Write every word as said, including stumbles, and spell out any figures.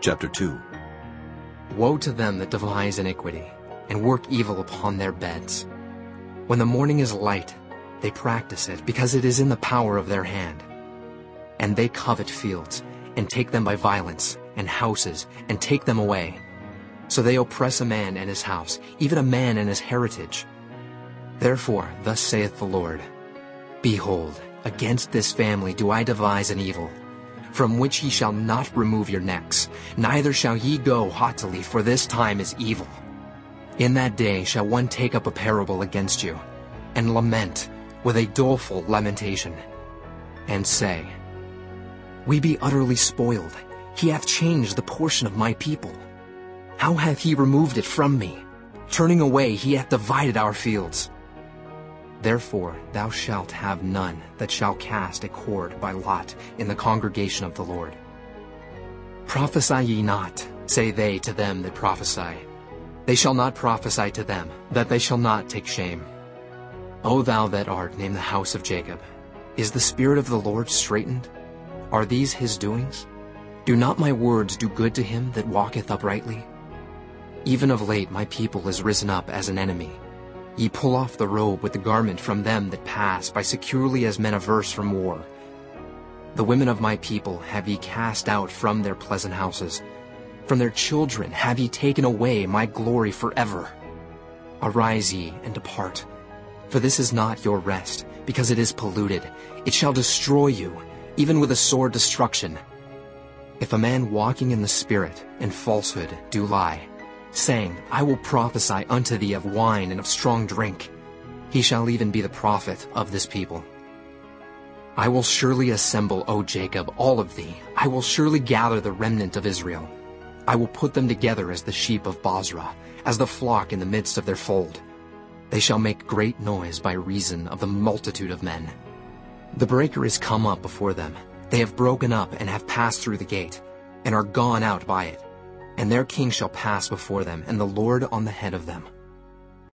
Chapter two. Woe to them that devise iniquity, and work evil upon their beds. When the morning is light, they practice it, because it is in the power of their hand. And they covet fields, and take them by violence, and houses, and take them away. So they oppress a man and his house, even a man and his heritage. Therefore, thus saith the Lord, Behold, against this family do I devise an evil, from which ye shall not remove your necks, neither shall ye go haughtily, for this time is evil. In that day shall one take up a parable against you, and lament with a doleful lamentation, and say, We be utterly spoiled, he hath changed the portion of my people. How hath he removed it from me? Turning away he hath divided our fields. Therefore thou shalt have none that shall cast a cord by lot in the congregation of the Lord. Prophesy ye not, say they to them that prophesy. They shall not prophesy to them, that they shall not take shame. O thou that art named the house of Jacob, is the Spirit of the Lord straitened? Are these his doings? Do not my words do good to him that walketh uprightly? Even of late my people is risen up as an enemy. Ye pull off the robe with the garment from them that pass by securely as men averse from war. The women of my people have ye cast out from their pleasant houses. From their children have ye taken away my glory forever. Arise ye and depart, for this is not your rest, because it is polluted. It shall destroy you, even with a sore destruction. If a man walking in the Spirit and falsehood do lie, saying, I will prophesy unto thee of wine and of strong drink, he shall even be the prophet of this people. I will surely assemble, O Jacob, all of thee. I will surely gather the remnant of Israel. I will put them together as the sheep of Bozrah, as the flock in the midst of their fold. They shall make great noise by reason of the multitude of men. The breaker is come up before them. They have broken up and have passed through the gate, and are gone out by it. And their king shall pass before them, and the Lord on the head of them.